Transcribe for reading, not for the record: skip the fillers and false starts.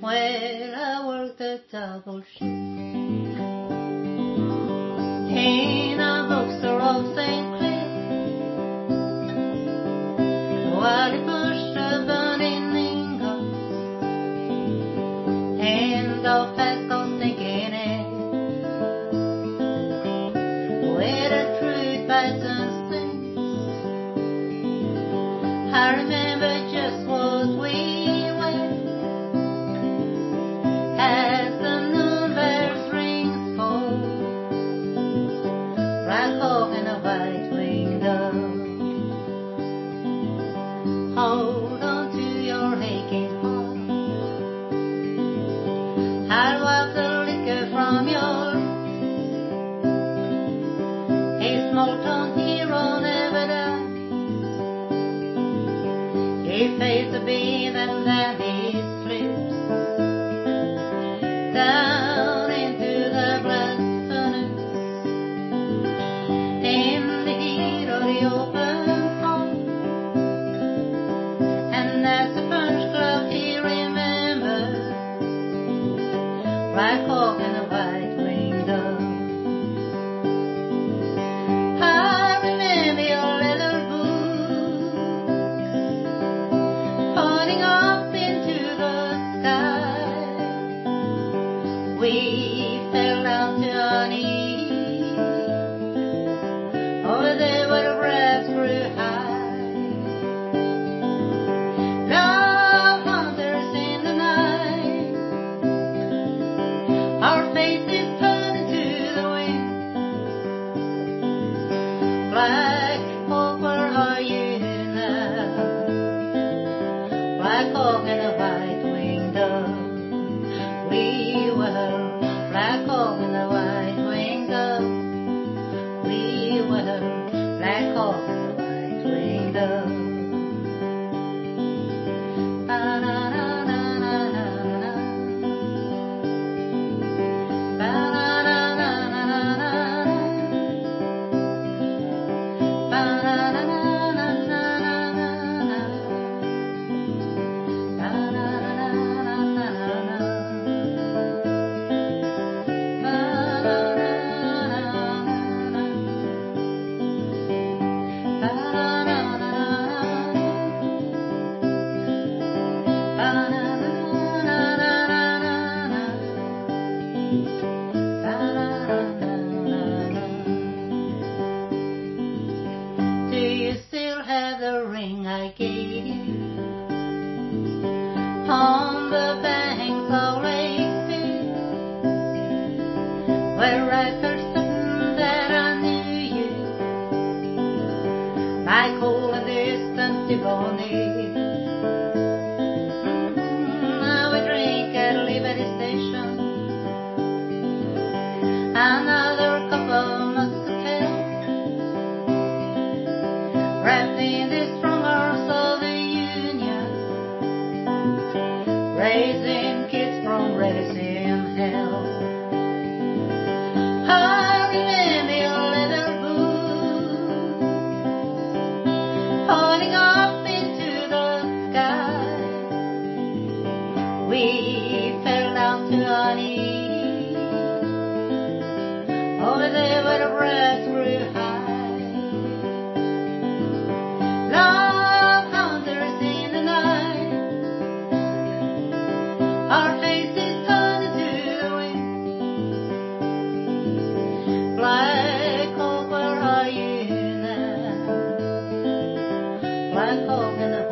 where I worked a double shift in a bookstore of St. Clair, while he pushed a burning ingot in the fast cold stinking air, where the truth bites and stings. I remember just what we were as the noon bells ring for Black Hawk and a white-winged dove. Hold on to your aching heart, I'll wipe the liquor from your lips. A small-town hero never dies. He faced the beam and then he slips down into the blast furnace in the heat of the open heart. And as the punch club he remembered Black Hawk and the white-winged dove. I remember your leather boots pointing up into the sky. We fell down to our knees over there where the breath grew high. Love hunters in the night, our faces turned to the wind. Black Hawk, where are you now? Black Hawk and a white-winged dove. We were Black Hawk and a white-winged dove. We were Black Hawk and a white-winged dove. Ba-na-na-na-na-na-na. Ba-na-na-na-na-na-na. Ba-na-na-na-na-na-na-na. Ba-na-na-na-na-na-na. Do you still have the ring I gave you on the banks of Lake View, where I first certain that I knew you, my cold and distant Devoney? Now we drink at Liberty Station, another cup of muscatel, wrapped in the strong arms of the Union, raising kids from raising hell. I remember your leather boots pointing up into the sky. We fell down to our knees over there where the breath grew high. Love hunters in the night, our faces turned to the wind. Black Hawk, where are you now? Black Hawk and the